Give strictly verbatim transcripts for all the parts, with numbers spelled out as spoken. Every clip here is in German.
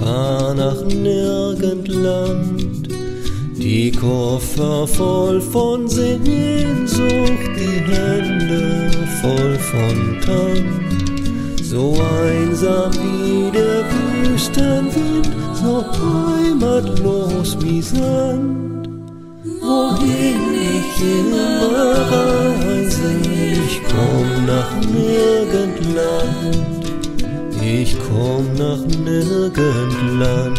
fahr nach Nirgendland, die Koffer voll von Sehnsucht, die Hände voll von Tand. So einsam wie der Wüstenwind, so heimatlos wie Sand. Wohin ich immer reise, ich komm nach Nirgendland, ich komm nach Nirgendland.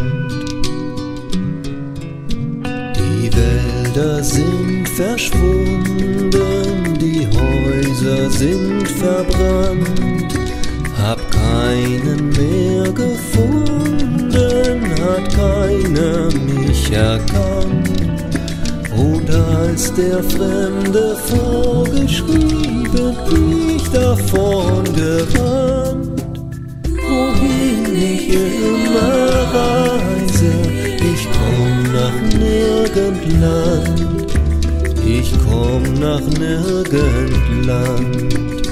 Die Wälder sind verschwunden, die Häuser sind verbrannt, hab keinen mehr gefunden, hat keiner mich erkannt. Und als der Fremde vorgeschrieben, ich davon gerannt. Wohin ich immer reise, ich komm nach Nirgendland, ich komm nach Nirgendland.